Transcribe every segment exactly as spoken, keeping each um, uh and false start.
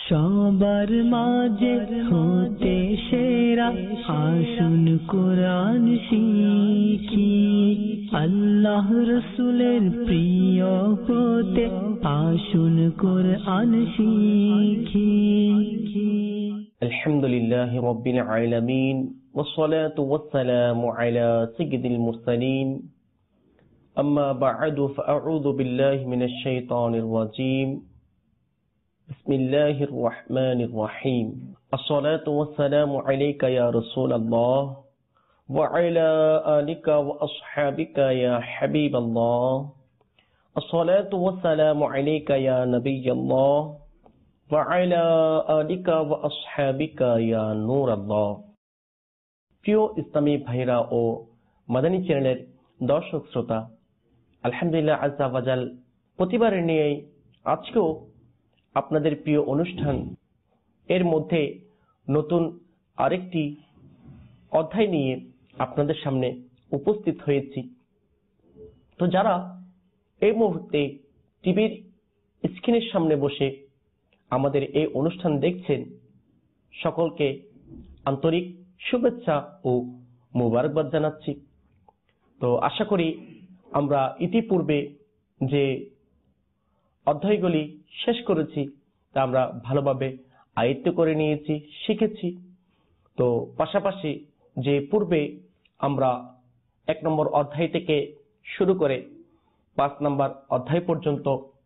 সবার মাঝে হতে সেরা আসুন কোরআন শিখি, আল্লাহ রসুলের প্রিয় হতে আসুন কোরআন শিখি। আলহামদুলিল্লাহি রাব্বিল আলামিন ওয়াসসালাতু ওয়াসসালামু আলা সাইয়্যিদিল মুরসালিন, আম্মা বা'দু ফাআউযু বিল্লাহি মিনাশ শাইতানির রাজীম। বিসমিল্লাহির রহমানির রহিম। আসসালাতু ওয়াসসালামু আলাইকা ইয়া রাসূলাল্লাহ ওয়া আলা আলিকা ওয়া আসহাবিকা ইয়া হাবিবাল্লাহ। আসসালাতু ওয়াসসালামু আলাইকা ইয়া নাবিয়াল্লাহ ওয়া আলা আলিকা ওয়া আসহাবিকা ইয়া নূরাল্লাহ। প্রিয় ইসলামী ভাইরা ও মাদানী চ্যানেলের দর্শক শ্রোতা, আলহামদুলিল্লাহ আজ্জা ওয়া জাল প্রতিবারের নিয়ে আজকেও আপনাদের প্রিয় অনুষ্ঠান এর মধ্যে নতুন আরেকটি অধ্যায় নিয়ে আপনাদের সামনে উপস্থিত হয়েছি। তো যারা এই মুহূর্তে টিভির স্ক্রিনের সামনে বসে আমাদের এই অনুষ্ঠান দেখছেন, সকলকে আন্তরিক শুভেচ্ছা ও মোবারকবাদ জানাচ্ছি। তো আশা করি আমরা ইতিপূর্বে যে অধ্যায়গুলি শেষ করেছি তা আমরা ভালোভাবে আয়ত্ত করে নিয়েছি, শিখেছি। তো পাশাপাশি যে পূর্বে আমরা এক নম্বর অধ্যায় থেকে শুরু করে পাঁচ নম্বর অধ্যায় পর্যন্ত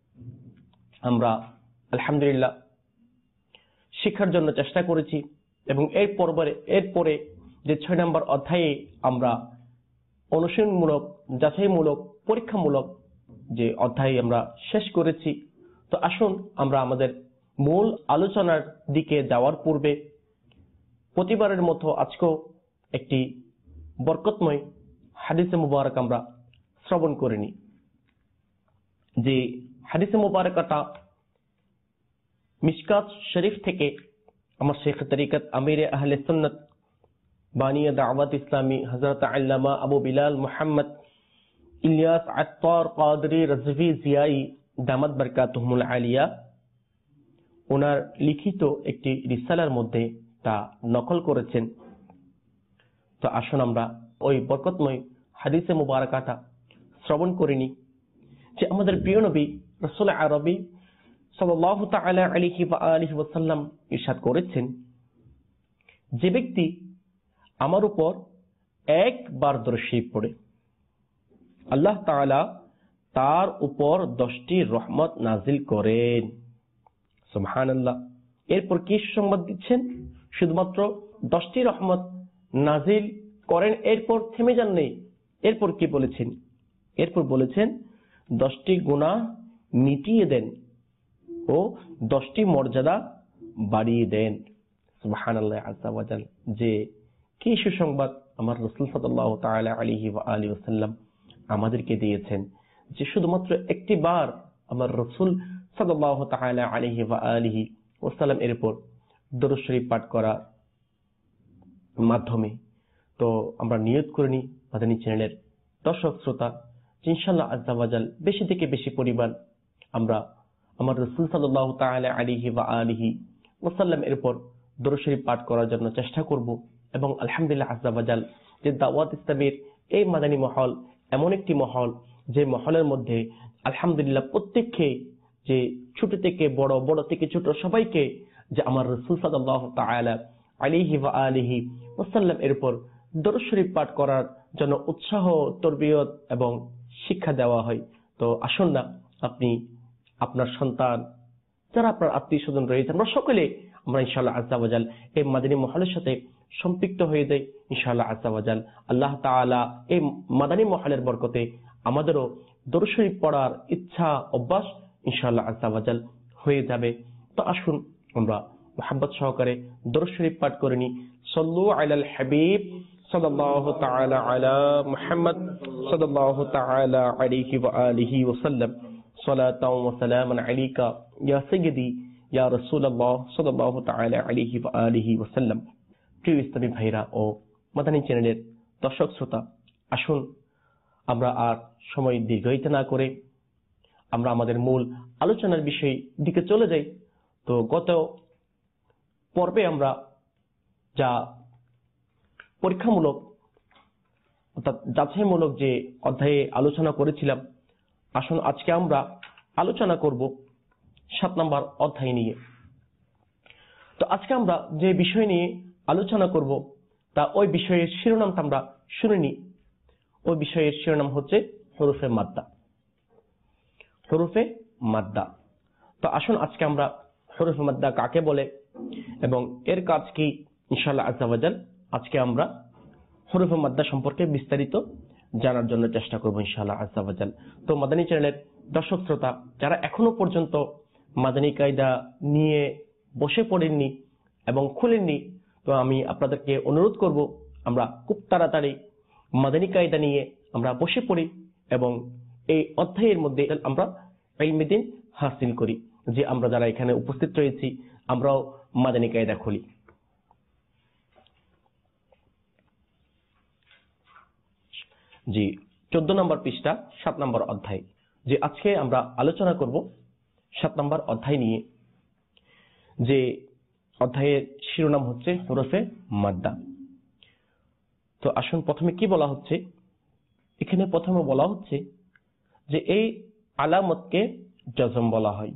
আমরা আলহামদুলিল্লাহ শিক্ষার জন্য চেষ্টা করেছি, এবং এর পরে এরপরে যে ছয় নম্বর অধ্যায়ে আমরা অনুশীলনমূলক, যাচাইমূলক, পরীক্ষামূলক যে অধ্যায় আমরা শেষ করেছি। তো আসুন আমরা আমাদের মূল আলোচনার দিকে যাওয়ার পূর্বে প্রতিবারের মতো আজকেও একটি বরকতময় হাদিসে মুবারক আমরা শ্রবণ করে নিই। যে হাদিসে মুবারকটা মিশকাত শরীফ থেকে আমার শেখ তরিকত আমিরে আহলে সুন্নাত বানিয়ে দাওয়াত ইসলামী হযরত আল্লামা আবু বিলাল মুহাম্মদ ইলিয়াস আত্তার কাদরি রাজভী জিয়াই দামাত বারকাতুহুমুল আলিয়া ওনার লিখিত একটি রিসালার মধ্যে তা নকল করেছেন। তো আসুন আমরা ওই বরকতময় হাদিসে মুবারকাটা শ্রবণ করে নিই। যে আমাদের প্রিয় নবী রাসূল আরবী সাল্লাল্লাহু তাআলা আলাইহি ওয়া আলিহি ওয়াসাল্লাম ইরশাদ করেছেন, যে ব্যক্তি আমার উপর একবার দরুদ পড়ে আল্লাহ তাআলা তার উপর দশটি রহমত নাজিল করেন। সুবহানাল্লাহ। এরপর কি সংবাদ দিচ্ছেন? শুধুমাত্র দশটি রহমত নাজিল করেন, এরপর থেমে যান নেই। এরপর কি বলেছেন? এরপর বলেছেন দশটি গুনাহ মিটিয়ে দেন ও দশটি মর্যাদা বাড়িয়ে দেন। সুবহানাল্লাহ আযজা ওয়া জাল। যে কি সুসংবাদ আমার রাসূল সাল্লাল্লাহু তাআলা আলাইহি ওয়া আলিহি ওয়াসাল্লাম আমাদেরকে দিয়েছেন, যে শুধুমাত্র একটি বার আমার রাসূল সাল্লাল্লাহু তাআলা আলাইহি ওয়া আলিহি ওয়াসাল্লাম এর উপর দরুদ শরীফ পাঠ করার মাধ্যমে। তো আমরা নিয়ত করে নিই মাদানী চ্যানেলের দর্শক শ্রোতা, ইনশাআল্লাহ আযজা ওয়া জাল বেশি থেকে বেশি পরিমাণ আমরা আমার রাসূল সাল্লাল্লাহু তাআলা আলাইহি ওয়া আলিহি ওয়াসাল্লাম এর উপর দরুদ শরীফ পাঠ করার জন্য চেষ্টা করব। এবং আলহামদুলিল্লাহ আযজা ওয়া জাল যে দাওয়াত ইসলামের এই মাদানী মহল এমন একটি মহল, যে মহলের মধ্যে আলহামদুলিল্লাহ প্রত্যেককে, যে ছোট থেকে বড়, বড় থেকে ছোট সবাইকে যে আমার রাসূল সাল্লাল্লাহু তাআলা আলাইহি ওয়া আলিহি ওয়াসাল্লাম এর উপর দরুদ শরীফ পাঠ করার জন্য উৎসাহ, তরবিয়ত এবং শিক্ষা দেওয়া হয়। তো আসুন না আপনি, আপনার সন্তান, যারা আপনার আত্মীয় স্বজন রয়েছে, আমরা সকলে আমরা ইনশাআল্লাহ আযজা ওয়া জাল এই মাদানী মহলের সাথে সম্পৃক্ত হয়ে যাই ইনশাআল্লাহ আযজা ওয়া জাল। আল্লাহ তাআলা এই মাদানী মহলের বরকতে আমাদেরও দরুদ শরীফ পড়ার ইচ্ছা, অভ্যাস ইনশাআল্লাহ আযজা ওয়া জাল হয়ে যাবে। তো আসুন আমরা মুহাব্বত সহকারে দরুদ শরীফ পাঠ করে নিই। সাল্লু আলাল হাবিব সাল্লাল্লাহু তাআলা আলা মুহাম্মদ সাল্লাল্লাহু তাআলা আলাইহি ওয়া আলিহি ওয়াসাল্লাম। সালাতাও ওয়া সালামান আলাইকা ইয়া সাইয়্যিদি ইয়া রাসূলুল্লাহ সাল্লাল্লাহু তাআলা আলাইহি ওয়া আলিহি ওয়াসাল্লাম। প্রিয় ইসলামী ভাইরা ও মাদানী চ্যানেলের দর্শক শ্রোতা, আসুন আমরা আর সময় দীর্ঘায়িত না করে আমরা আমাদের মূল আলোচনার বিষয় দিকে চলে যাই। তো গত পর্বে আমরা যা পরীক্ষামূলক অর্থাৎ যাচাইমূলক যে অধ্যায়ে আলোচনা করেছিলাম, আসুন আজকে আমরা আলোচনা করব সাত নম্বর অধ্যায় নিয়ে। তো আজকে আমরা যে বিষয় নিয়ে আলোচনা করব তা ওই বিষয়ের শিরোনামটা আমরা শুনে নিই। ওই বিষয়ের শিরোনাম হচ্ছে হরফে মাদ্দা। হরফে মাদ্দা। তো আসুন আজকে আমরা হরফে মাদ্দা কাকে বলে এবং এর কাজ কি ইনশাআল্লাহ আজ্জা ওয়া জাল আজকে আমরা হরফে মাদ্দা সম্পর্কে বিস্তারিত জানার জন্য চেষ্টা করব ইনশাআল্লাহ আজ্জা ওয়া জাল। তো মাদানী চ্যানেলের দর্শক শ্রোতা যারা এখনো পর্যন্ত মাদানী কায়দা নিয়ে বসে পড়েননি এবং খুলেননি, তো আমি আপনাদেরকে অনুরোধ করব আমরা খুব তাড়াতাড়ি মাদানী কায়দা নিয়ে আমরা বসে পড়ি এবং এই অধ্যায়ের মধ্যে আমরা ইলমে দ্বীন হাসিল করি। যে আমরা যারা এখানে উপস্থিত রয়েছি আমরাও মাদানী কায়দা খুলি। জি, চোদ্দ নম্বর পৃষ্ঠা, সাত নম্বর অধ্যায়। যে আজকে আমরা আলোচনা করব সাত নম্বর অধ্যায় নিয়ে, যে অধ্যায়ের শিরোনাম হচ্ছে হরফে মাদ্দা। তো আসুন প্রথমে কি বলা হচ্ছে, এখানে প্রথমে বলা হচ্ছে যে এই আলামতকে জজম বলা হয়।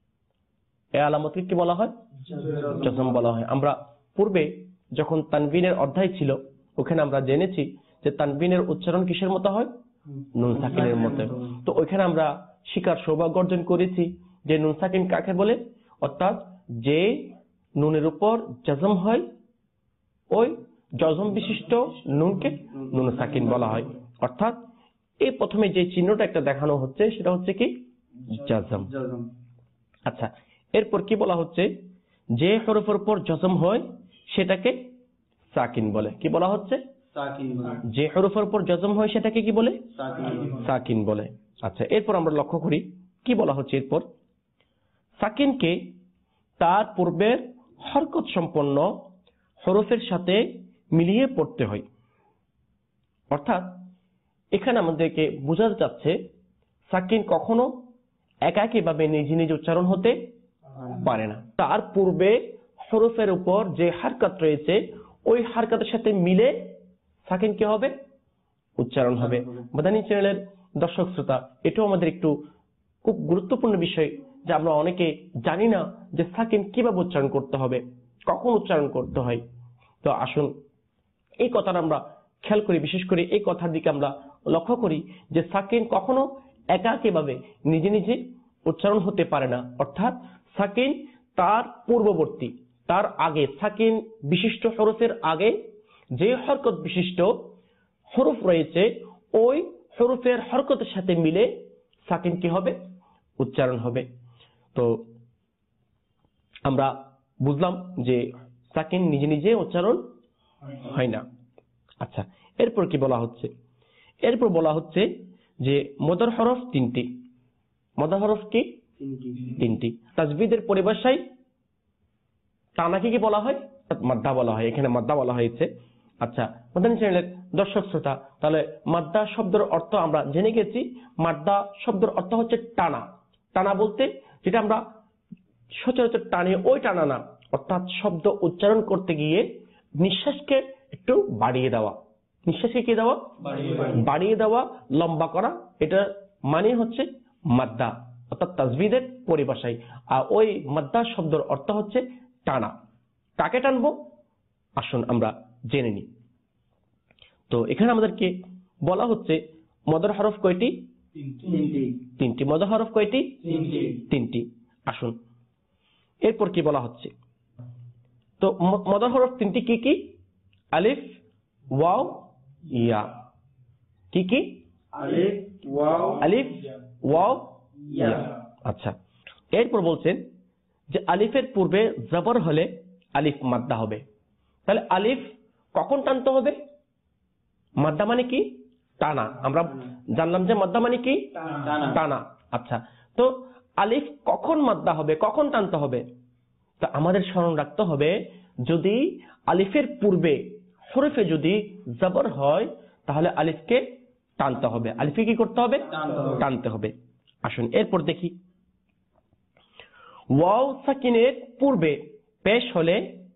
এই আলামতকে কি বলা হয়? জজম বলা হয়। আমরা পূর্বে যখন তানবিনের অধ্যায় ছিল ওখানে আমরা জেনেছি যে তানবিনের উচ্চারণ কিসের মতো হয়? নুন সাকিনের মতো। তো ওইখানে আমরা শিকার সৌভাগ্য অর্জন করেছি যে নুন সাকিন কাকে বলে, অর্থাৎ যে নুনের উপর জজম হয় ওই জজম বিশিষ্ট নুনকে নুন সাকিন বলা হয়। অর্থাৎ এই প্রথমে যে চিহ্নটা একটা দেখানো হচ্ছে সেটা হচ্ছে কি? জজম। আচ্ছা, এরপর কি বলা হচ্ছে? যে হরফের উপর জজম হয় সেটাকে সাকিন বলে। কি বলা হচ্ছে? যে হরফের উপর জজম হয় সেটাকে কি বলে? সাকিন বলে। আচ্ছা, এরপর আমরা লক্ষ্য করি কি বলা হচ্ছে এরপর, সাকিনকে তার পূর্বের হরকত সম্পন্ন হরফের সাথে মিলিয়ে পড়তে হয়। অর্থাৎ এখানে আমাদেরকে বোঝাতে চাচ্ছে সাকিন কখনো একাকী ভাবে নিজে নিজে উচ্চারণ হতে পারে না। তার পূর্বে হরফের উপর যে হারকাত রয়েছে ওই হারকাতের সাথে মিলে সাকিন কি হবে? উচ্চারণ হবে। মাদানী চ্যানেলের দর্শক শ্রোতা, এটাও আমাদের একটু খুব গুরুত্বপূর্ণ বিষয় যে আমরা অনেকে জানি না যে সাকিন কিভাবে উচ্চারণ করতে হবে, কখন উচ্চারণ করতে হয়। তো আসুন এই কথাটা আমরা খেয়াল করি, বিশেষ করে এই কথার দিকে আমরা লক্ষ্য করি যে সাকিন কখনো একাকী ভাবে নিজে নিজে উচ্চারণ হতে পারে না। অর্থাৎ সাকিন তার পূর্ববর্তী, তার আগে, সাকিন বিশিষ্ট হরফের আগে যে হরকত বিশিষ্ট হরফ রয়েছে ওই হরফের হরকতের সাথে মিলে সাকিন কি হবে? উচ্চারণ হবে। তো আমরা বুঝলাম যে সাকিন নিজে নিজে উচ্চারণ হয় না। আচ্ছা, এরপর কি বলা হচ্ছে? এরপর বলা হচ্ছে যে মদর হরফ তিনটি। মদর হরফ কি? তিনটি। তাজবিদের পরিভাষায় টানাকে কি বলা হয়? মাদ্দা বলা হয়। এখানে মাদ্দা বলা হয়েছে। আচ্ছা, মাদানী চ্যানেলের দর্শক শ্রোতা, তাহলে মাদ্দা শব্দের অর্থ আমরা জেনে গেছি। মাদ্দা শব্দের অর্থ হচ্ছে টানা। টানা বলতে যেটা আমরা সচরাচর টানি ওই টানা না, অর্থাৎ শব্দ উচ্চারণ করতে গিয়ে নিঃশ্বাসকে একটু বাড়িয়ে দেওয়া। নিঃশ্বাসকে কি দেওয়া? বাড়িয়ে দেওয়া, লম্বা করা। এটা মানে হচ্ছে মাদ্দা, অর্থাৎ তাজবিদের পরিভাষায়। আর ওই মাদ্দা শব্দের অর্থ হচ্ছে টানা। কাকে টানবো আসুন আমরা জেনে নিই। তো এখানে আমাদেরকে বলা হচ্ছে মদর হরফ কয়টি? তিনটি। মদর হরফ কয়টি? তিনটি। আসুন এরপর কি বলা হচ্ছে? তো মদর হরফ তিনটি কি কি? আলিফ, ওয়াও, ইয়া। কি কি? আলিফ, ওয়াও, ইয়া। আচ্ছা, এরপর বলছেন যে আলিফের পূর্বে জবর হলে আলিফ মাদ্দা হবে। তাহলে আলিফ কখন টানতে হবে? মাদ্দা মানে কি? টানা। আমরা জানলাম যে মাদ্দা মানে কি? টানা। আচ্ছা, তো আলিফ কখন মাদ্দা হবে, কখন টানতে হবে? তা আমাদের স্মরণ রাখতে হবে যদি আলিফের পূর্বে হরফে যদি জবর হয় তাহলে আলিফকে টানতে হবে। আলিফকে কি করতে হবে? টানতে হবে। আসুন এরপর দেখি, ওয়াও সাকিনের পূর্বে পেশ হলে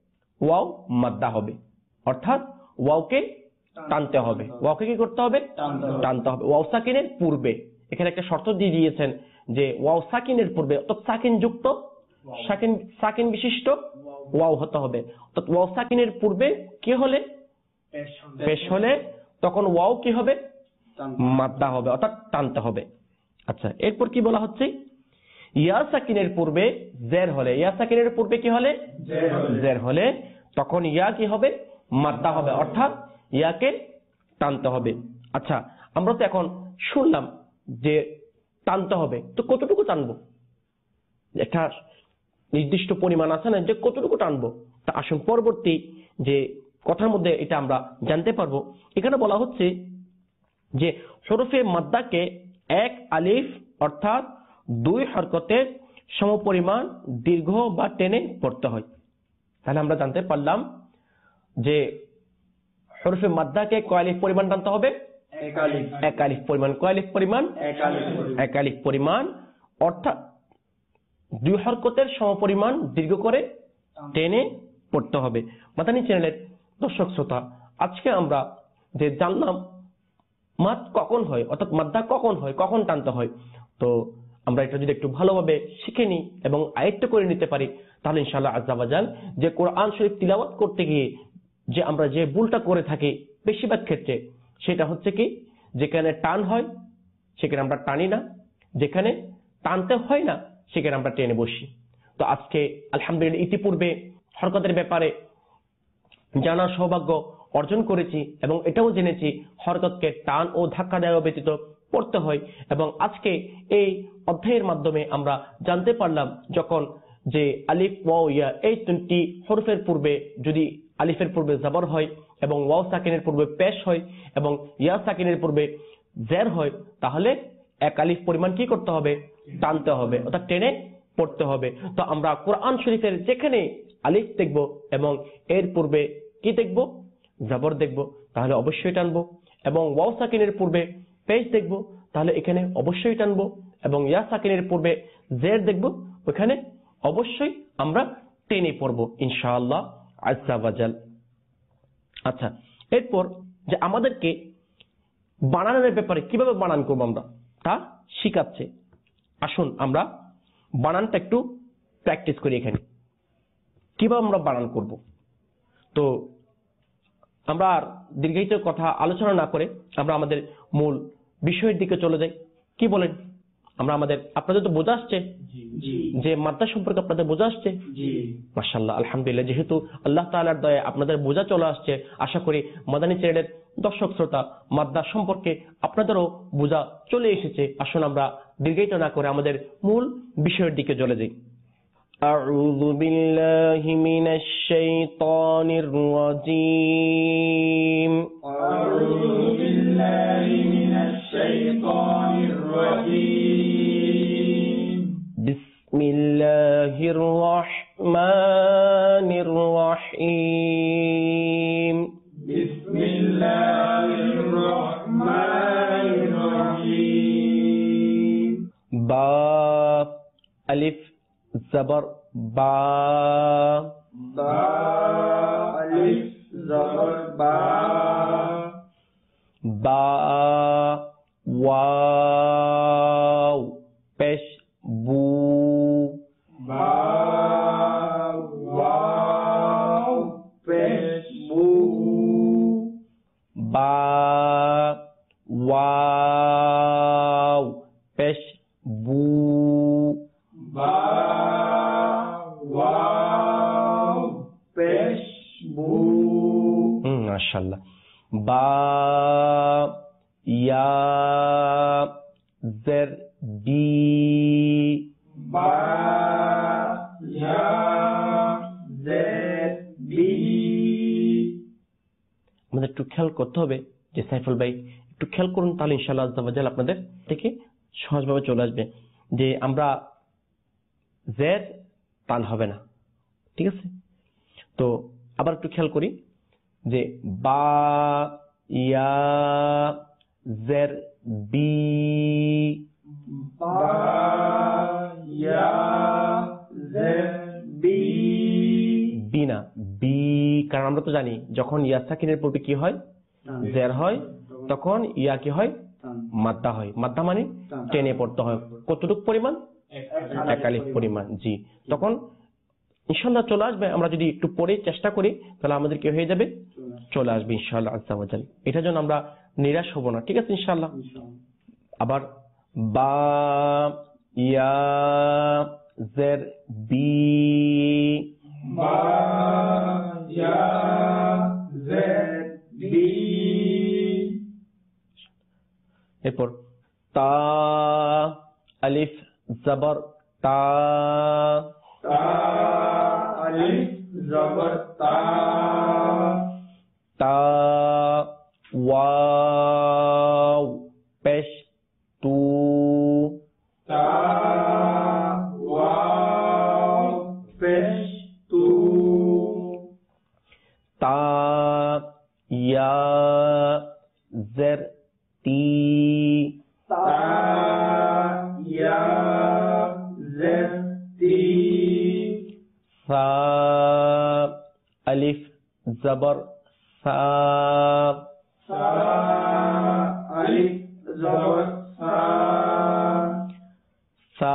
ওয়াও মাদ্দা হবে, অর্থাৎ ওয়াওকে টানতে হবে। ওয়াওকে কি করতে হবে? টানতে হবে। ওয়াও সাকিনের পূর্বে, এখানে একটা শর্ত দিয়ে দিয়েছেন যে ওয়াও সাকিনের পূর্বে, অর্থাৎ সাকিন যুক্ত সাকিন সাকিন বিশিষ্ট ওয়াও হতে হবে। অর্থাৎ ওয়াও সাকিনের পূর্বে কি হলে? পেশ হলে তখন ওয়াও কি হবে? মাদ্দা হবে, অর্থাৎ টানতে হবে। আচ্ছা, এরপর কি বলা হচ্ছে? ইয়া সাকিনের পূর্বে জের হলে, ইয়া সাকিনের পূর্বে কি হলে? জের হলে তখন ইয়া কি হবে? মাদ্দা হবে, অর্থাৎ ইয়াকে টানতে হবে। আচ্ছা, আমরা তো এখন শুনলাম যে টানতে হবে, তো কতটুকু টানবো? একটা নির্দিষ্ট পরিমাণ আছে না যে কতটুকু টানবো? তা আসুন পরবর্তী যে কথার মধ্যে এটা আমরা জানতে পারবো। এখানে বলা হচ্ছে যে হরফে মাদ্দাকে এক আলিফ অর্থাৎ দুই হরকতের সমপরিমাণ দীর্ঘ বা টেনে পড়তে হয়। তাহলে আমরা জানতে পারলাম যে হরফে মাদ্দাকে কয় আলিফ পরিমাণ টানতে হবে? এক আলিফ পরিমাণ। কয় আলিফ পরিমাণ? এক আলিফ পরিমাণ, অর্থাৎ দুই হরকতের সমপরিমাণ দীর্ঘ করে টেনে পড়তে হবে। মাদানী চ্যানেলের দর্শক শ্রোতা, আজকে আমরা যে জানলাম মাদ কখন হয়, অর্থাৎ মাদ্দা কখন হয়, কখন টানতে হয়, তো আমরা এটা যদি একটু ভালোভাবে শিখে নিই এবং আয়ত্ত করে নিতে পারি, তাহলে ইনশাআল্লাহ আজ্জা ওয়াজাল যে কোরআন শরীফ তিলাওয়াত করতে গিয়ে যে আমরা যে ভুলটা করে থাকি বেশিরভাগ ক্ষেত্রে, সেটা হচ্ছে কি, যেখানে টান হয় সেখানে আমরা টানি না, যেখানে টানতে হয় না সেখানে আমরা টেনে বসি। তো আজকে আলহামদুলিল্লাহ ইতিপূর্বে হরকতের ব্যাপারে জানার সৌভাগ্য অর্জন করেছি এবং এটাও জেনেছি হরকতকে টান ও ধাক্কা দেওয়া ব্যতীত পড়তে হয়। এবং আজকে এই অধ্যায়ের মাধ্যমে আমরা জানতে পারলাম যখন যে আলিফ ওয়াও ইয়া এই তিনটি হরফের পূর্বে যদি আলিফের পূর্বে জবর হয় এবং ওয়াও সাকিনের পূর্বে পেশ হয় এবং ইয়া সাকিনের পূর্বে জের হয়, তাহলে এক আলিফ পরিমাণ কি করতে হবে? টানতে হবে, অর্থাৎ টেনে পড়তে হবে। তো আমরা কোরআন শরীফের যেখানে আলিফ দেখব এবং এর পূর্বে কি দেখব? জবর দেখব, তাহলে অবশ্যই টানবো। এবং ওয়াও সাকিনের পূর্বে পেশ দেখব, তাহলে এখানে অবশ্যই টানবো। এবং ইয়া সাকিনের পূর্বে জের দেখব, ওখানে অবশ্যই আমরা টেনে পড়বো ইনশাআল্লাহ আজ্জা ওয়াজাল। আচ্ছা, এরপর যে আমাদেরকে বানানের ব্যাপারে কিভাবে বানান করবো আমরা তা শিখাচ্ছে। আসুন আমরা বানানটা একটু প্র্যাকটিস করি। এখানে কিভাবে আমরা বানান করব, তো আমরা আর দীর্ঘায়িত কথা আলোচনা না করে আমরা আমাদের মূল বিষয়ের দিকে চলে যাই। কি বলেন? আমরা আমাদের আপনাদের তো বোঝা আসছে যে মাদ্দা সম্পর্কে আপনাদের বোঝা আসছে? মাশাআল্লাহ, আলহামদুলিল্লাহ। যেহেতু আল্লাহ তাআলার দয়ায় আপনাদের বোঝা চলে আসছে, আশা করি মাদানী চ্যানেলের দর্শক শ্রোতা মাদ্দা সম্পর্কে আপনাদেরও বোঝা চলে এসেছে। আসুন আমরা দীর্ঘায়িত না করে আমাদের মূল বিষয়ের দিকে চলে যাই। আউযু বিল্লাহি মিনাশ শাইতানির রাজীম। আউযু বিল্লাহি মিনাশ শাইতানির রাজীম। বিসমিল্লাহির রাহমানির রাহিম। বিসমিল্লাহির রাহমানির রাহিম। বা আলিফ জবর বা, বা আলিফ জবর বা, বা ওয়াও পেশ বু, বা ওয়াও পেশ বু, বা ওয়াও পেশ বু, বা ওয়াও পেশ বু। হুম, মাশাআল্লাহ। বা ইয়া জের বি, বা ইয়া জের বি। আমাদের একটু খেয়াল করতে হবে যে সাইফুল ভাই একটু খেয়াল করুন, তাহলে ইনশাআল্লাহ আজ্জা ওয়া জাল আপনাদের থেকে সহজভাবে চলে আসবে যে আমরা জের টান হবে না। ঠিক আছে, তো আবার একটু খেয়াল করি যে বা ইয়া জের বি, বা ইয়া জের বি, বি বি না, বি, কারণ আমরা তো জানি যখন ইয়া সাকিনের পূর্বে কি হয়, জের হয়, তখন ইয়া কি হয়, মাদ্দা হয়। মাদ্দা মানে টেনে পড়তে হয়। কতটুকু পরিমাণ? এক আলিফ পরিমাণ। জি, তখন ইনশাআল্লাহ চলে আসবে। আমরা যদি একটু পড়ে চেষ্টা করি তাহলে আমাদের কি হয়ে যাবে, চলে আসবে ইনশাআল্লাহ আজ্জা ওয়া জাল। এটার জন্য আমরা নিরাশ হব না, ঠিক আছে ইনশাআল্লাহ। আবার বা, ইয়া, জের, বি, বা, ইয়া, জের, বি। এরপর তা, আলিফ, জবর, তা, তা, আলিফ, জবর, তা, তা, ওয়াও, পেশ, তু, তা, ওয়াও, পেশ, তু, তা, ইয়া, জের, তি, তা, ইয়া, জের, তি, সা, আলিফ, জবর, সা, সা, আলিফ, জবর, সা, সা,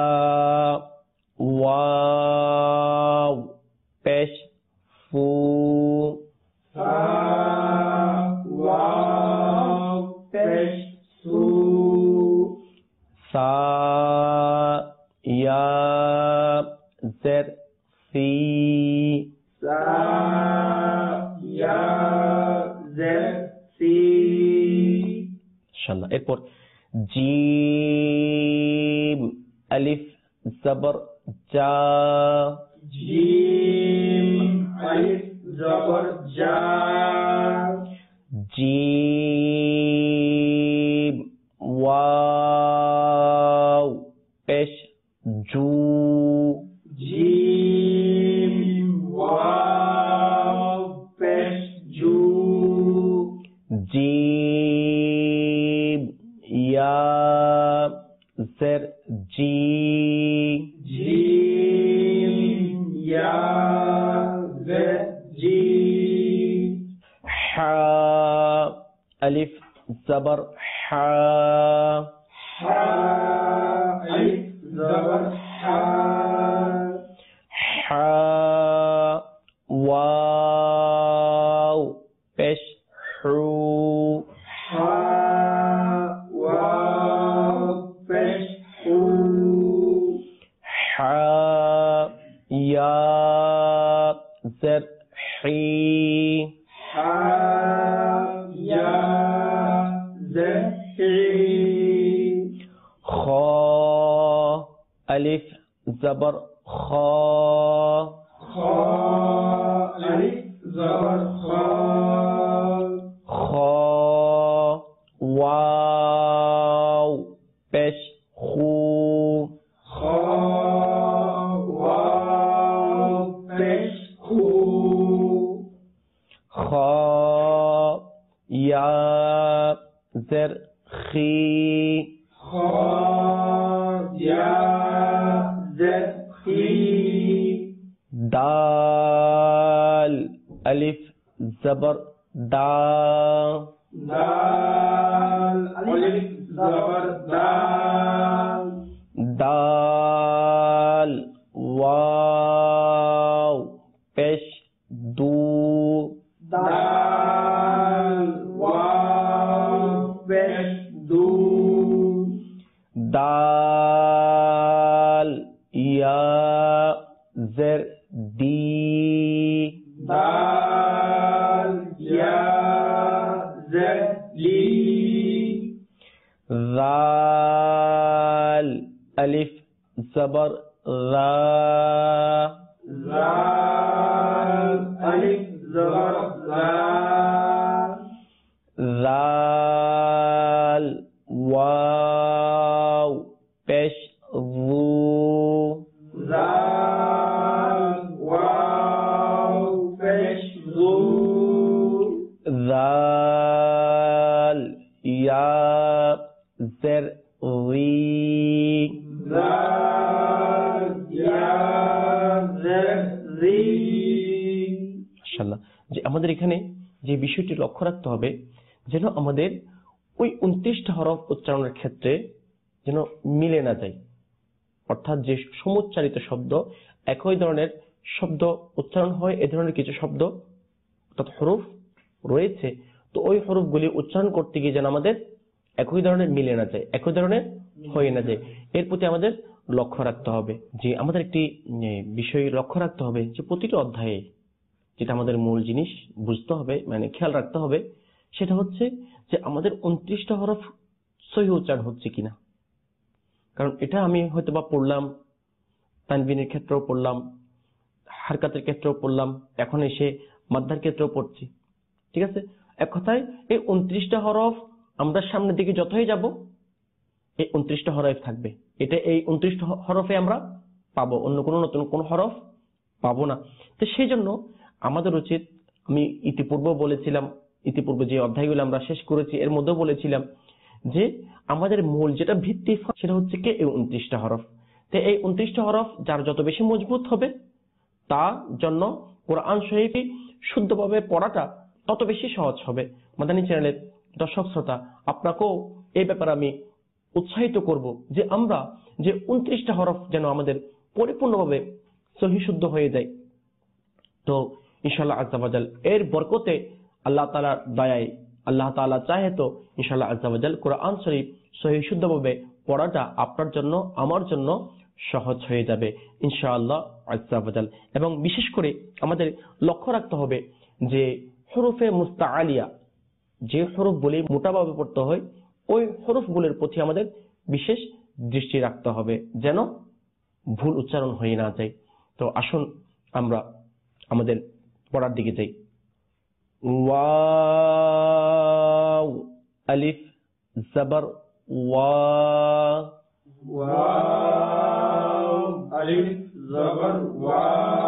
ওয়াও, পেশ, ফু, সা, ওয়াও, পেশ, সু, সা, ইয়া, জের, সি, সা, ইয়া, জের, সি, ইনশাআল্লাহ। এরপর জিম, আলিফ, জবর, জা, জিম, আলিফ, জবর, জা, জিম, ওয়াও, পেশ, জু, জিম, ওয়াও, পেশ, জু, জিম, ইয়া, জের, জি, জিম, ইয়া, জের, জি, হা, আলিফ, জবর, হা, হা, আলিফ, জবর, হা, হা, ওয়াও, পেশ, হু, হা, ওয়াও, পেশ, হু, হা, ইয়া, জের, হি, হা, ইয়া, জের, হি, খ, আলিফ, জবর, খ, খ, আলিফ, জবর, খ, খ, ওয়াও, পেশ, খু, খ, ওয়াও, পেশ, খু, খ, ইয়া, জের, খি, খ, ইয়া, জের, খি, দাল, আলিফ, জবর, দা, দাল, আলিফ, জবর, দাল, দাল, ওয়াও, পেশ, দু, দাল, ওয়াও, পেশ, দু, দাল, ইয়া, জের, দি, দাল, ইয়া, জের, লি, জাল, আলিফ, জবর, রা, জাল, আলিফ, জবর, জা, জাল, ওয়াও, পেশ, জু, জাল, ওয়াও, পেশ, জু, জাল, ইয়া, জের, রি, জাল, ইয়া, জের, রি, আমাদের এখানে যে বিষয়টি লক্ষ্য রাখতে হবে যেন আমাদের ওই উনত্রিশটা হরফ উচ্চারণের ক্ষেত্রে যেন মিলে না যায়, অর্থাৎ যে সমুচ্চারিত শব্দ একই ধরনের শব্দ উচ্চারণ হয়, এ ধরনের কিছু শব্দ অর্থাৎ হরফ রয়েছে, তো ওই হরফগুলি উচ্চারণ করতে গিয়ে যেন আমাদের একই ধরনের মিলে না যায়, একই ধরনের হয়ে না যায়, এর প্রতি আমাদের লক্ষ্য রাখতে হবে। যে আমাদের একটি বিষয় লক্ষ্য রাখতে হবে যে প্রতিটি অধ্যায়ে যেটা আমাদের মূল জিনিস বুঝতে হবে, মানে খেয়াল রাখতে হবে, সেটা হচ্ছে যে আমাদের উনত্রিশটা হরফ সহিহ উচ্চারণ হচ্ছে কিনা। কারণ এটা আমি হয়তো বা পড়লাম, তানবিনের ক্ষেত্রেও পড়লাম, হারকাতের ক্ষেত্রেও পড়লাম, এখন এসে মাদ্দার ক্ষেত্রেও পড়ছি, ঠিক আছে। এক কথায় এই উনত্রিশটা হরফ আমরা সামনের দিকে যতই যাব এই উনত্রিশটা হরফ থাকবে, এটা এই উনত্রিশটা হরফে আমরা পাবো, অন্য কোনো নতুন কোন হরফ পাবো না। তো সেই জন্য আমাদের উচিত, আমি ইতিপূর্বে বলেছিলাম, ইতিপূর্বে যে অধ্যায়গুলো আমরা শেষ করেছি এর মধ্যেও বলেছিলাম যে আমাদের মূল যেটা ভিত্তি সেটা হচ্ছে কি এই উনত্রিশটা হরফ। তো এই উনত্রিশটা হরফ যার যত বেশি মজবুত হবে তার জন্য কোরআন শরীফ শুদ্ধভাবে পড়াটা তত বেশি সহজ হবে। মাদানী চ্যানেলের দর্শক শ্রোতা, আপনাকেও এই ব্যাপারে আমি উৎসাহিত করব যে আমরা যে উনত্রিশটা হরফ যেন আমাদের পরিপূর্ণভাবে সহিহ শুদ্ধ হয়ে যায়। তো ইনশাআল্লাহ আজ্জা ওয়া জাল এর বরকতে আল্লাহ তাআলার দয়ায় আল্লাহ তাআলা চাহে তো ইনশাআল্লাহ আজ্জা ওয়া জাল কোরআন শরীফ সহিহ শুদ্ধভাবে পড়াটা আপনার জন্য আমার জন্য সহজ হয়ে যাবে ইনশাআল্লাহ আজ্জা ওয়া জাল। এবং বিশেষ করে আমাদের লক্ষ্য রাখতে হবে যে হরফে মুস্তাআলিয়া, যে হরফগুলি মোটাভাবে পড়তে হয় ওই হরফগুলির প্রতি আমাদের বিশেষ দৃষ্টি রাখতে হবে যেন ভুল উচ্চারণ হয়ে না যায়। তো আসুন আমরা আমাদের পড়ার দিকে যাই। ওয়াও আলিফ জবর ওয়া, ওয়াও আলিফ জবর ওয়া,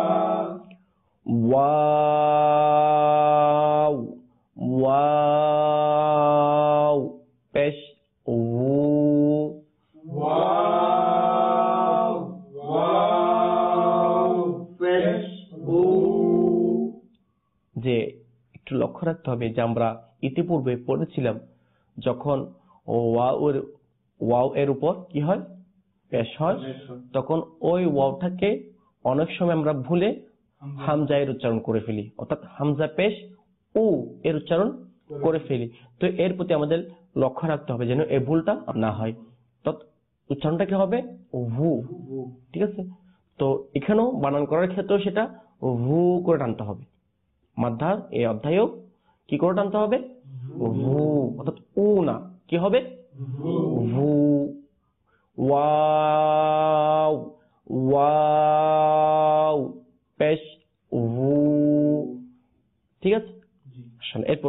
ওয়াও ওয়াও পেশ উ, ওয়াও ওয়াও পেশ উ। যে একটু লক্ষ্য রাখতে হবে যে আমরা ইতিপূর্বে পড়েছিলাম যখন ওয়াও এর ওয়াও এর উপর কি হয় পেশ হয়, তখন ওই ওয়াওটাকে অনেক সময় আমরা ভুলে হামজা এর উচ্চারণ করে ফেলি, অর্থাৎ হামজা পেশ উ এর উচ্চারণ করে ফেলি। তো এর প্রতি আমাদের লক্ষ্য রাখতে হবে যেন এই ভুলটা না হয়, তত উচ্চারণটা কি হবে ভু, ঠিক আছে। তো এখানেও বানান করার ক্ষেত্রেও সেটা ভু করে টানতে হবে, মাদ্দার এই অধ্যায়েও কি করে টানতে হবে ভু, অর্থাৎ উ না, কি হবে ভু। ওয়াও ওয়াও পেশ ভু, ঠিক আছে। এরপর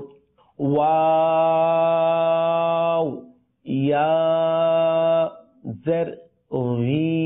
ওয়াও ইয়া জের ভি,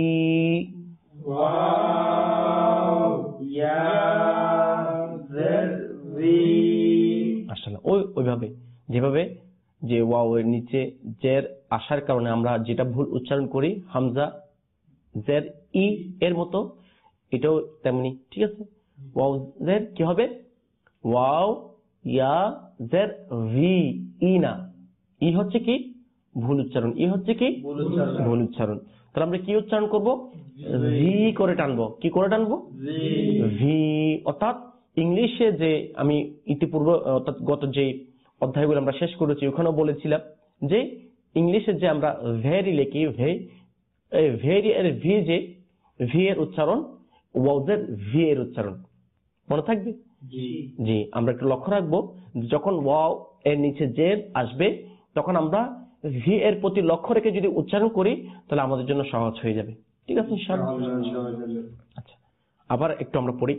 ওয়াও ইয়া জের ভি। আসলে ওই ওইভাবে যেভাবে যে ওয়াও এর নিচে জের আসার কারণে আমরা যেটা ভুল উচ্চারণ করি হামজা জের ই এর মতো, এটাও তেমনি, ঠিক আছে। ওয়াও জের কি হবে ওয়াও ইয়া জের ভি, ই না, ই হচ্ছে কি ভুল উচ্চারণ, ই হচ্ছে কি ভুল উচ্চারণ। তাহলে আমরা কি উচ্চারণ করব ভি করে টানবো, কি করে টানবো ভি। অর্থাৎ ইংলিশে যে আমি ইতিপূর্বে অর্থাৎ গত যে অধ্যায়গুলো আমরা শেষ করেছি ওখানেও বলেছিলাম যে ইংলিশে যে আমরা ভেরি লেখি, ভে ভেরি এর ভি, যে ভি এর উচ্চারণ ওয়াওজের ভি এর উচ্চারণ মনে থাকবে। জি, আমরা একটু লক্ষ্য রাখবো যখন ওয়াও এর নিচে জের আসবে তখন আমরা ভি এর প্রতি লক্ষ্য রেখে যদি উচ্চারণ করি তাহলে আমাদের জন্য সহজ হয়ে যাবে, ঠিক আছে ইনশাআল্লাহ। আচ্ছা, আবার একটু আমরা পড়ি।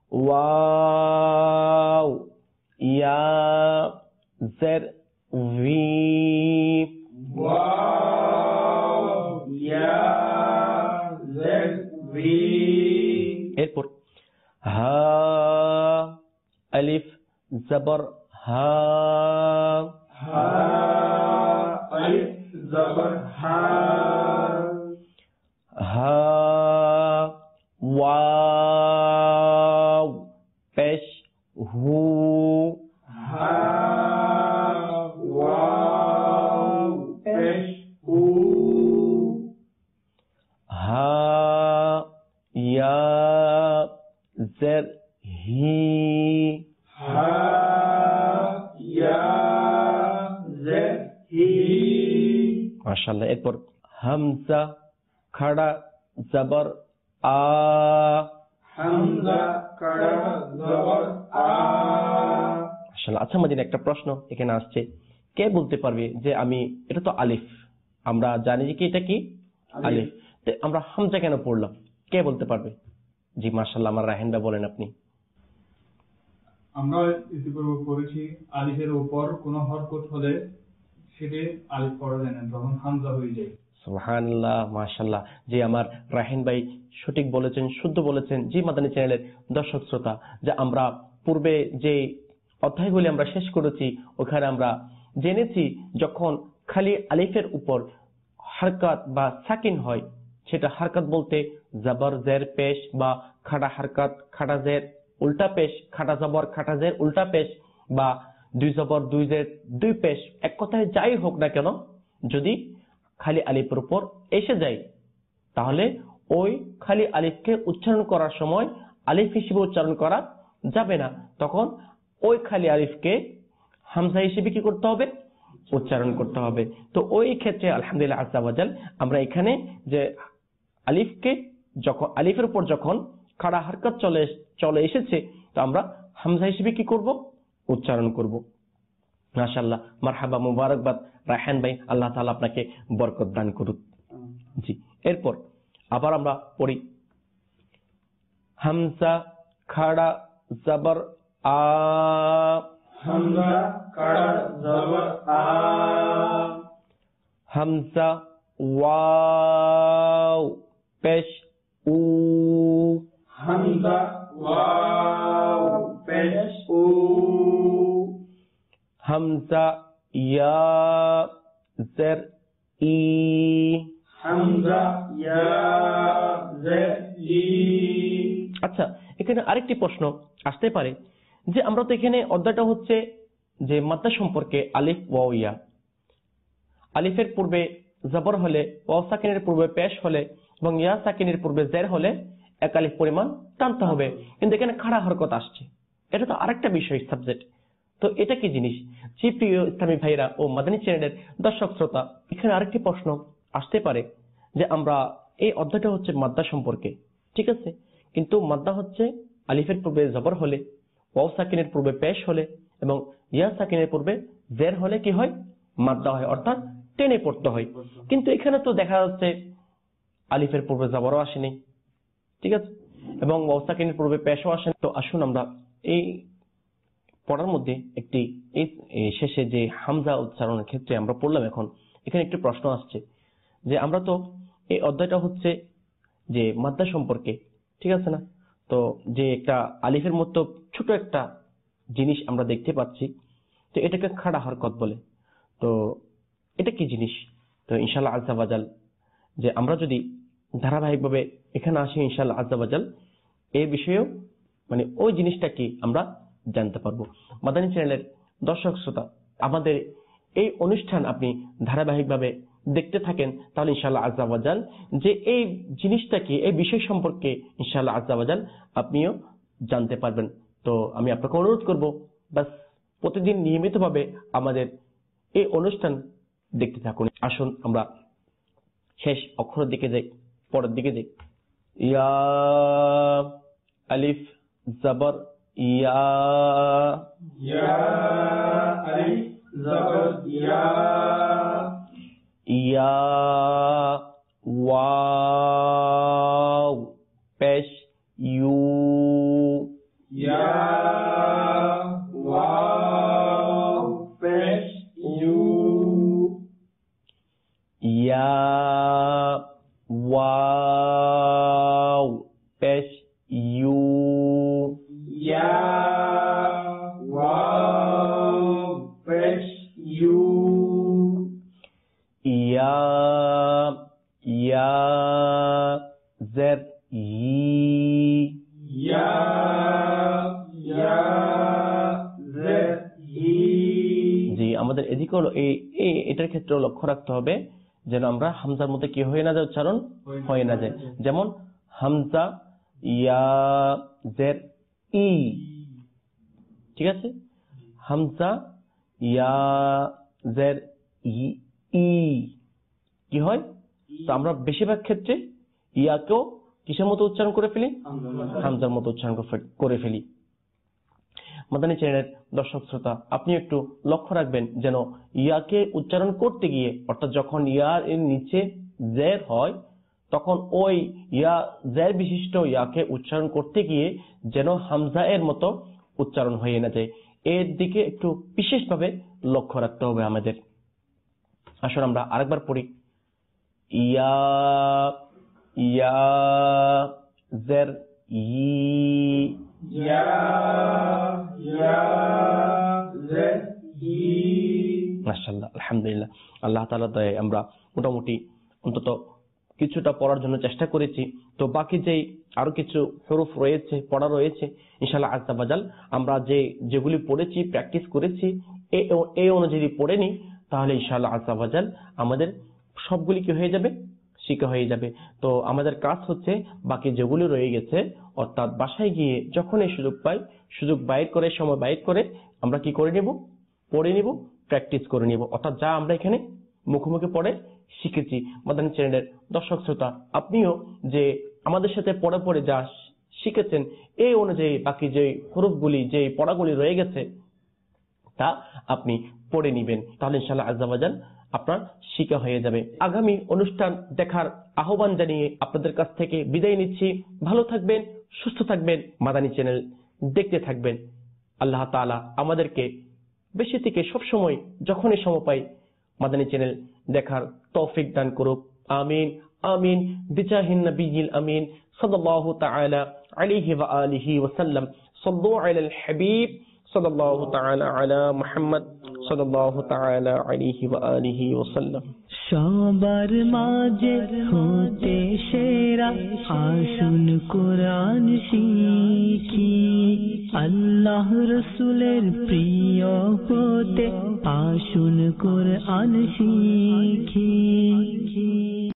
ওয়াও ইয়া জের ভি, ওয়াও ইয়া জের ভি। এরপর হা আলিফ জবর হা, হা আলিফ জবর হা, হা ওয়াও পেশ হু, জের হি, হা ইয়া জের হি। মাশাআল্লাহ। এরপর হামজা খাড়া জবর আ, হামজা খাড়া জবর আ। মাশাআল্লাহ। আচ্ছা মাদিন, একটা প্রশ্ন এখানে আসছে, কে বলতে পারবে যে আমি, এটা তো আলিফ, আমরা জানি যে কি এটা কি আলিফ, তো আমরা হামজা কেন পড়লাম? কে বলতে পারবে? জি মাশাআল্লাহ, আমার রাহেন ভাই বলেন আপনি। আমরা ইতিপূর্বে পড়েছি আলিফের উপর কোন হরকত হলে সেটি আলিফ পড়া যায় না, তখন হামজা হয়ে যায়। সুবহানাল্লাহ, মাশাআল্লাহ। জি আমার রাহেন ভাই সঠিক বলেছেন, শুদ্ধ বলেছেন। জি মাদানী চ্যানেলের দর্শক শ্রোতা, যে আমরা পূর্বে যে অধ্যায়গুলি আমরা শেষ করেছি, ওখানে আমরা জেনেছি যখন খালি আলিফের উপর হারকাত বা সাকিন হয়, সেটা হারকাত বলতে জবর জের পেশ বা খাড়া হারকাত খাড়া জের উল্টা পেশ, খাড়া জবর খাড়া জের উল্টা পেশ, বা দুই জবর দুই জের দুই পেশ, এক কথায় যাই হোক না কেন, যদি খালি আলিফের উপর এসে যায়, তাহলে ওই খালি আলিফকে উচ্চারণ করার সময় আলিফ হিসেবে উচ্চারণ করা যাবে না, তখন ওই খালি আলিফকে হামজা হিসেবে কি করতে হবে? উচ্চারণ করতে হবে। তো ওই ক্ষেত্রে আলহামদুলিল্লাহ আজ্জা ওয়াজাল আমরা এখানে যে আলিফকে যখন আলিফের উপর যখন খাড়া হারকাত চলে চলে এসেছে, তো আমরা হামজা হিসেবে কি করব? উচ্চারণ করব। মাশাআল্লাহ, মারহাবা, মুবারকবাদ রায়হান ভাই, আল্লাহ তাআলা আপনাকে বরকত দান করুক। জি, এরপর আবার আমরা পড়ি হামজা খাড়া জবর আ, হামজা খাড়া জবর আ। হামজা ওয়াও পেশ উ, হামজা ওয়াও পেশ উ। হামজা ইয়া জের ই, হামজা ইয়া জের ই। আচ্ছা, এখানে আরেকটি প্রশ্ন আসতে পারে যে আমরা তো এখানে অধ্যায়টা হচ্ছে যে মাদ্দা সম্পর্কে, আলিফ ওয়াও ইয়া, আলিফের পূর্বে জবর হলে, ওয়াও সাকিনের পূর্বে পেশ হলে এবং ইয়া সাকিনের পূর্বে জের হলে এক আলিফ পরিমাণ টানতে হবে, কিন্তু এখানে খাড়া হরকত আসছে, এটা তো আরেকটা বিষয় সাবজেক্ট। তো এটা কি জিনিস? যে প্রিয় ইসলামী ভাইরা ও মাদানী চ্যানেলের দর্শক শ্রোতা, এখানে আরেকটি প্রশ্ন আসতে পারে যে আমরা এই অধ্যায়টা হচ্ছে মাদ্দা সম্পর্কে, ঠিক আছে, কিন্তু মাদ্দা হচ্ছে আলিফের পূর্বে জবর হলে, ওয়াও সাকিনের পূর্বে পেশ হলে এবং ইয়া সাকিনের পূর্বে জের হলে কি হয়? মাদ্দা হয়, অর্থাৎ টেনে পড়তে হয়। কিন্তু এখানে তো দেখা যাচ্ছে আলিফের পূর্বে জবরও আসেনি, ঠিক আছে, এবং ওয়াও সাকিনের পূর্বে পেশও আসেনি। তো আসুন আমরা এই পড়ার মধ্যে একটি এই শেষে যে হামজা উচ্চারণের ক্ষেত্রে আমরা পড়লাম, এখন এখানে একটি প্রশ্ন আসছে যে আমরা তো এই অধ্যায়টা হচ্ছে যে মাদ্দা সম্পর্কে, ঠিক আছে না, তো যে একটা আলিফের মতো ছোট একটা জিনিস আমরা দেখতে পাচ্ছি, তো এটাকে খাড়া হরকত বলে। তো এটা কি জিনিস? তো ইনশাআল্লাহ আজ্জা ওয়াজাল যে আমরা যদি ধারাবাহিকভাবে এখানে আসি, ইনশাআল্লাহ আজ্জা ওয়াজাল এই বিষয়েও মানে ওই জিনিসটা কি আমরা জানতে পারবো। মাদানী চ্যানেলের দর্শক শ্রোতা, আমাদের এই অনুষ্ঠান আপনি ধারাবাহিকভাবে দেখতে থাকেন, তাহলে ইনশাআল্লাহ আজ্জা ওয়াজাল যে এই জিনিসটা কি, এই বিষয় সম্পর্কে ইনশাআল্লাহ আজ্জা ওয়াজাল আপনিও জানতে পারবেন। তো আমি আপনাকে অনুরোধ করব, বাস প্রতিদিন নিয়মিতভাবে আমাদের এই অনুষ্ঠান দেখতে থাকুন। আসুন আমরা শেষ অক্ষরের দিকে যাই, পরের দিকে যাই। ইয়া আলিফ জবর ইয়া, ইয়া আলিফ জবর ইয়া। ইয়া ওয়াও পেশ ইউ, ইয়া ওয়াও পেশ ইউ। ইয়া ওয়াও পেশ ইউ, ইয়া ওয়াও পেশ ইউ। ইয়া ইয়া জের ই, ইয়া ইয়া জের ই। জি আমাদের এদিকে হলো এই এটার ক্ষেত্রে লক্ষ্য রাখতে হবে যেন আমরা হামজার মধ্যে কি হয়ে না যায়, উচ্চারণ হয়ে না যায়। যেমন হামজা ইয়া জের ই, ঠিক আছে? হামজা ইয়া জের ই, ই কি হয়? তো আমরা বেশিরভাগ ক্ষেত্রে ইয়াকেও কিসের মতো উচ্চারণ করে ফেলি? হামজার মতো উচ্চারণ করে ফেলি। মাদানী চ্যানেলের দর্শক শ্রোতা, আপনি একটু লক্ষ্য রাখবেন যেন ইয়াকে উচ্চারণ করতে গিয়ে, অর্থাৎ যখন ইয়ার এর নিচে জের হয় তখন ওই ইয়া জের বিশিষ্ট ইয়াকে উচ্চারণ করতে গিয়ে যেন হামজা এর মতো উচ্চারণ হয়ে না যায়, এর দিকে একটু বিশেষভাবে লক্ষ্য রাখতে হবে আমাদের। আসলে আমরা আরেকবার পড়ি, ইয়া ইয়া জের ই, ইয়া ইয়া জের ই। মাশাআল্লাহ, আলহামদুলিল্লাহ। আল্লাহ তাআলার দয়ায় আমরা মোটামুটি অন্তত কিছুটা পড়ার জন্য চেষ্টা করেছি। তো বাকি যেই আরো কিছু হরফ রয়েছে, পড়া রয়েছে, ইনশাআল্লাহ আজ্জা ওয়া জাল আমরা যে যেগুলি পড়েছি, প্র্যাকটিস করেছি, এই অনুযায়ী পড়ে নিই, তাহলে ইনশাআল্লাহ আজ্জা ওয়া জাল আমাদের সবগুলি কি হয়ে যাবে? শিখা হয়ে যাবে। তো আমাদের কাজ হচ্ছে বাকি যেগুলি রয়ে গেছে, অর্থাৎ বাসায় গিয়ে যখন এই সুযোগ পাই, সুযোগ বাইর করে, সময় বাইর করে আমরা কি করে নেব? পড়ে নিব, প্র্যাকটিস করে নিব। অর্থাৎ যা আমরা এখানে মুখোমুখি পড়ে শিখেছি। মাদানী চ্যানেলের দর্শক শ্রোতা, আপনিও যে আমাদের সাথে পড়ে পড়ে যা শিখেছেন, এই অনুযায়ী বাকি যে হরফগুলি, যে পড়াগুলি রয়ে গেছে, তা আপনি পড়ে নিবেন, তাহলে ইনশাআল্লাহ আজ্জা ওয়া জাল আপনার শিখা হয়ে যাবে। আগামী অনুষ্ঠান দেখার আহ্বান জানিয়ে আপনাদের কাছ থেকে বিদায় নিচ্ছি। ভালো থাকবেন, সুস্থ থাকবেন, মাদানী চ্যানেল দেখতে থাকবেন। আল্লাহ তাআলা আমাদেরকে বেশি থেকে সবসময় যখনই সময় পাই মাদানী চ্যানেল দেখার তৌফিক দান করুক। আমিন আমিন বিজাহিন নবিয়িল আমিন সাল্লাল্লাহু তাআলা আলাইহি ওয়া আলিহি ওয়া সাল্লাম। সাল্লু আলাল হাবিব সাল্লাল্লাহু তাআলা আলা মুহাম্মদ সাল্লাল্লাহু তাআলা আলাইহি ওয়া আলিহি ওয়া সাল্লাম। সবার মাঝে হতে সেরা, আসুন কোরআন শিখি, আল্লাহ রসুলের প্রিয় হতে আসুন কোরআন শিখি।